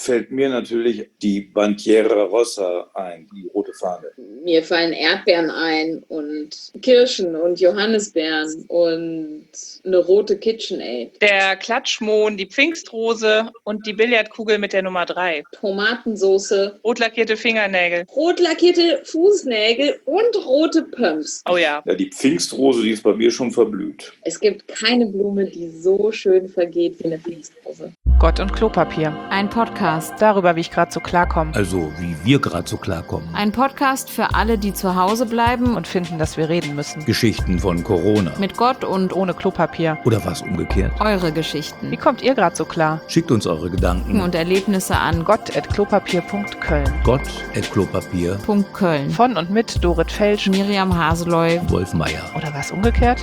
fällt mir natürlich die Bandiera Rossa ein, die rote Fahne. Mir fallen Erdbeeren ein und Kirschen und Johannisbeeren und eine rote KitchenAid. Der Klatschmohn, die Pfingstrose und die Billardkugel mit der Nummer 3. Tomatensoße, Rot lackierte Fingernägel. rot lackierte Fußnägel und rote Pumps. Oh ja. Ja, die Pfingstrose, die ist bei mir schon verblüht. Es gibt keine Blume, die so schön vergeht wie eine Pfingstrose. Gott und Klopapier. Ein Podcast. Darüber, wie ich gerade so klarkomme. Also, wie wir gerade so klarkommen. Ein Podcast für alle, die zu Hause bleiben Und finden, dass wir reden müssen. Geschichten von Corona. mit Gott und Ohne Klopapier. Oder was umgekehrt. eure Wie Geschichten kommt ihr gerade so klar? Schickt uns eure Gedanken. und Erlebnisse an Gott@klopapier.köln. Gott@klopapier. Köln. Von und mit Dorit Felsch. Miriam Haseloy. Wolf Meier. Oder was umgekehrt?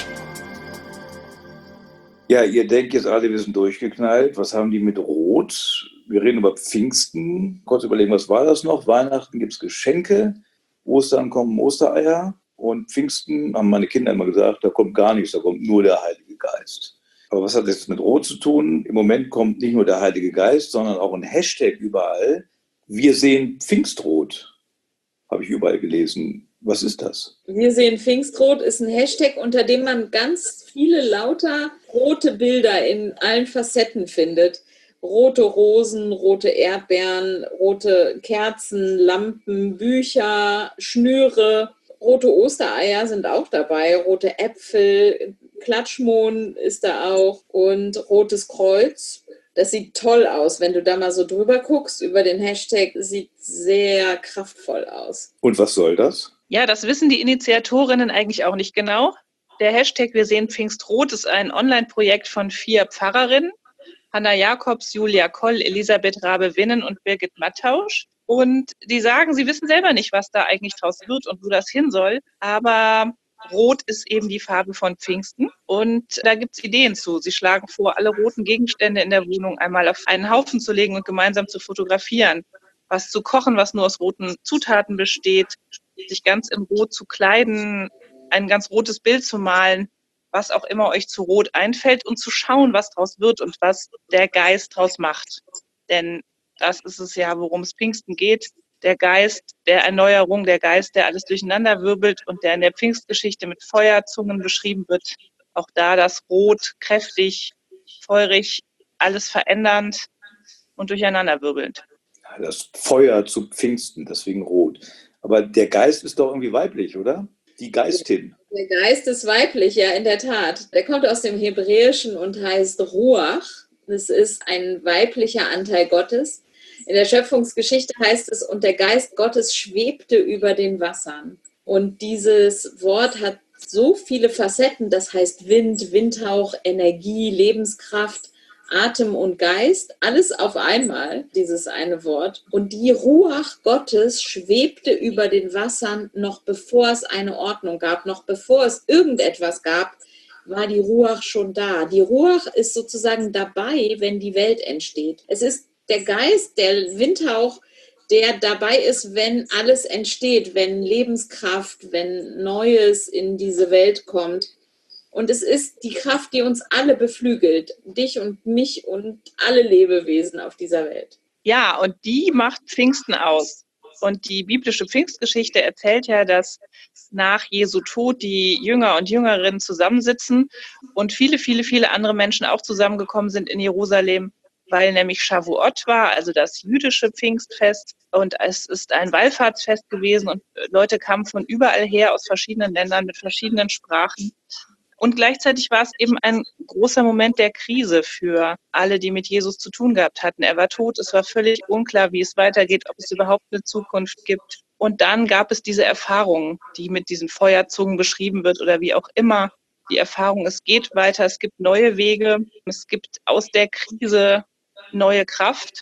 Ja, ihr denkt jetzt alle, wir sind durchgeknallt. Was haben die mit Rot? Wir reden über Pfingsten. Kurz überlegen, was war das noch? Weihnachten gibt es Geschenke. Ostern kommen Ostereier. Und Pfingsten, haben meine Kinder immer gesagt, da kommt gar nichts, da kommt nur der Heilige Geist. Aber was hat das mit Rot zu tun? Im Moment kommt nicht nur der Heilige Geist, sondern auch ein Hashtag überall. Wir sehen Pfingstrot, habe ich überall gelesen. Was ist das? Wir sehen Pfingstrot ist ein Hashtag, unter dem man ganz viele lauter rote Bilder in allen Facetten findet. Rote Rosen, rote Erdbeeren, rote Kerzen, Lampen, Bücher, Schnüre. Rote Ostereier sind auch dabei, rote Äpfel, Klatschmohn ist da auch und rotes Kreuz. Das sieht toll aus, wenn du da mal so drüber guckst über den Hashtag, sieht sehr kraftvoll aus. Und was soll das? Ja, das wissen die Initiatorinnen eigentlich auch nicht genau. Der Hashtag Wir sehen Pfingstrot ist ein Online-Projekt von 4 Pfarrerinnen. Hanna Jakobs, Julia Koll, Elisabeth Rabe-Winnen und Birgit Mattausch. Und die sagen, sie wissen selber nicht, was da eigentlich draus wird und wo das hin soll. Aber Rot ist eben die Farbe von Pfingsten. Und da gibt es Ideen zu. Sie schlagen vor, alle roten Gegenstände in der Wohnung einmal auf einen Haufen zu legen und gemeinsam zu fotografieren. Was zu kochen, was nur aus roten Zutaten besteht, sich ganz in Rot zu kleiden, ein ganz rotes Bild zu malen, was auch immer euch zu Rot einfällt und zu schauen, was draus wird und was der Geist draus macht. Denn das ist es ja, worum es Pfingsten geht. Der Geist der Erneuerung, der Geist, der alles durcheinander wirbelt und der in der Pfingstgeschichte mit Feuerzungen beschrieben wird. Auch da das Rot, kräftig, feurig, alles verändernd und durcheinander wirbelnd. Das Feuer zu Pfingsten, deswegen rot. Aber der Geist ist doch irgendwie weiblich, oder? Die Geistin. Der Geist ist weiblich, ja, in der Tat. Der kommt aus dem Hebräischen und heißt Ruach. Das ist ein weiblicher Anteil Gottes. In der Schöpfungsgeschichte heißt es, und der Geist Gottes schwebte über den Wassern. Und dieses Wort hat so viele Facetten, das heißt Wind, Windhauch, Energie, Lebenskraft, Atem und Geist, alles auf einmal, dieses eine Wort. Und die Ruach Gottes schwebte über den Wassern, noch bevor es eine Ordnung gab, noch bevor es irgendetwas gab, war die Ruach schon da. Die Ruach ist sozusagen dabei, wenn die Welt entsteht. Es ist der Geist, der Windhauch, der dabei ist, wenn alles entsteht, wenn Lebenskraft, wenn Neues in diese Welt kommt. Und es ist die Kraft, die uns alle beflügelt, dich und mich und alle Lebewesen auf dieser Welt. Ja, und die macht Pfingsten aus. Und die biblische Pfingstgeschichte erzählt ja, dass nach Jesu Tod die Jünger und Jüngerinnen zusammensitzen und viele, viele, viele andere Menschen auch zusammengekommen sind in Jerusalem, weil nämlich Shavuot war, also das jüdische Pfingstfest. Und es ist ein Wallfahrtsfest gewesen und Leute kamen von überall her aus verschiedenen Ländern mit verschiedenen Sprachen. Und gleichzeitig war es eben ein großer Moment der Krise für alle, die mit Jesus zu tun gehabt hatten. Er war tot, es war völlig unklar, wie es weitergeht, ob es überhaupt eine Zukunft gibt. Und dann gab es diese Erfahrung, die mit diesen Feuerzungen beschrieben wird oder wie auch immer. Die Erfahrung, es geht weiter, es gibt neue Wege, es gibt aus der Krise neue Kraft.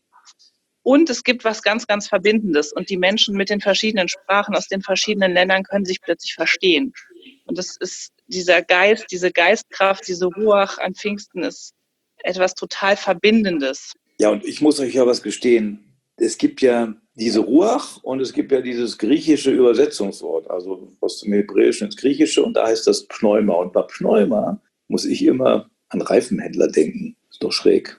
Und es gibt was ganz, ganz Verbindendes. Und die Menschen mit den verschiedenen Sprachen aus den verschiedenen Ländern können sich plötzlich verstehen. Und das ist dieser Geist, diese Geistkraft, diese Ruach an Pfingsten ist etwas total Verbindendes. Ja, und ich muss euch ja was gestehen. Es gibt ja diese Ruach und es gibt ja dieses griechische Übersetzungswort, also aus dem Hebräischen ins Griechische, und da heißt das Pneuma. Und bei Pneuma muss ich immer an Reifenhändler denken. Ist doch schräg.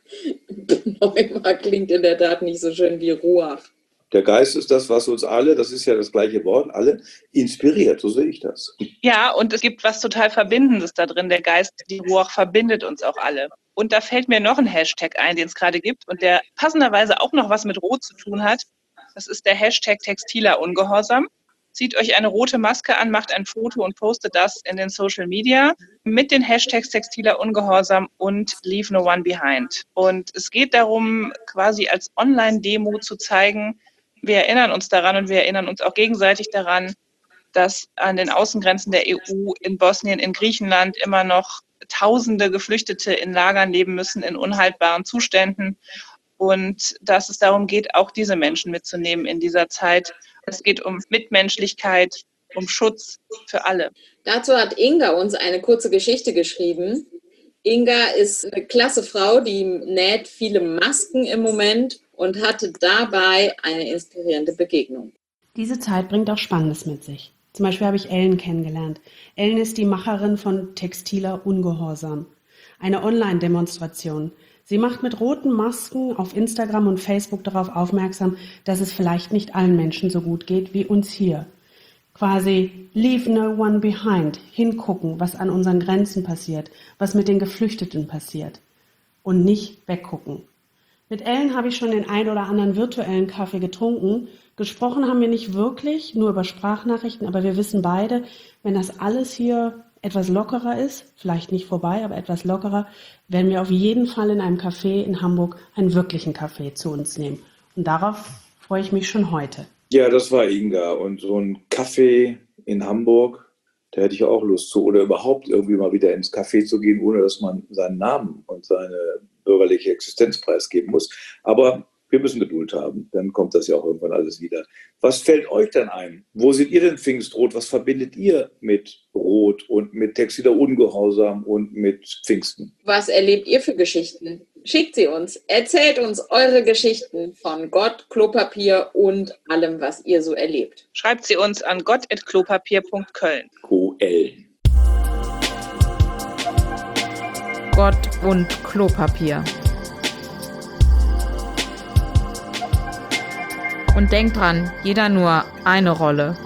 Pneuma klingt in der Tat nicht so schön wie Ruach. Der Geist ist das, was uns alle, das ist ja das gleiche Wort, alle inspiriert, so sehe ich das. Ja, und es gibt was total Verbindendes da drin. Der Geist, die Ruach verbindet uns auch alle. Und da fällt mir noch ein Hashtag ein, den es gerade gibt und der passenderweise auch noch was mit Rot zu tun hat. Das ist der Hashtag textiler Ungehorsam. Zieht euch eine rote Maske an, macht ein Foto und postet das in den Social Media mit den Hashtags textiler Ungehorsam und Leave No One Behind. Und es geht darum, quasi als Online-Demo zu zeigen, wir erinnern uns daran und wir erinnern uns auch gegenseitig daran, dass an den Außengrenzen der EU in Bosnien, in Griechenland immer noch Tausende Geflüchtete in Lagern leben müssen, in unhaltbaren Zuständen. Und dass es darum geht, auch diese Menschen mitzunehmen in dieser Zeit. Es geht um Mitmenschlichkeit, um Schutz für alle. Dazu hat Inga uns eine kurze Geschichte geschrieben. Inga ist eine klasse Frau, die näht viele Masken im Moment und hatte dabei eine inspirierende Begegnung. Diese Zeit bringt auch Spannendes mit sich. Zum Beispiel habe ich Ellen kennengelernt. Ellen ist die Macherin von Textiler Ungehorsam, eine Online-Demonstration. Sie macht mit roten Masken auf Instagram und Facebook darauf aufmerksam, dass es vielleicht nicht allen Menschen so gut geht wie uns hier. Quasi leave no one behind, hingucken, was an unseren Grenzen passiert, was mit den Geflüchteten passiert und nicht weggucken. Mit Ellen habe ich schon den ein oder anderen virtuellen Kaffee getrunken. Gesprochen haben wir nicht wirklich, nur über Sprachnachrichten, aber wir wissen beide, wenn das alles hier etwas lockerer ist, vielleicht nicht vorbei, aber etwas lockerer, werden wir auf jeden Fall in einem Café in Hamburg einen wirklichen Kaffee zu uns nehmen. Und darauf freue ich mich schon heute. Ja, das war Inga. Und so ein Café in Hamburg, da hätte ich auch Lust zu. Oder überhaupt irgendwie mal wieder ins Café zu gehen, ohne dass man seinen Namen und seine bürgerliche Existenz preisgeben muss. Aber wir müssen Geduld haben, dann kommt das ja auch irgendwann alles wieder. Was fällt euch denn ein? Wo seht ihr denn Pfingstrot? Was verbindet ihr mit Rot und mit textiler Ungehorsam und mit Pfingsten? Was erlebt ihr für Geschichten? Schickt sie uns. Erzählt uns eure Geschichten von Gott, Klopapier und allem, was ihr so erlebt. Schreibt sie uns an gott@klopapier.köln. QL. Gott und Klopapier. Und denkt dran, jeder nur eine Rolle.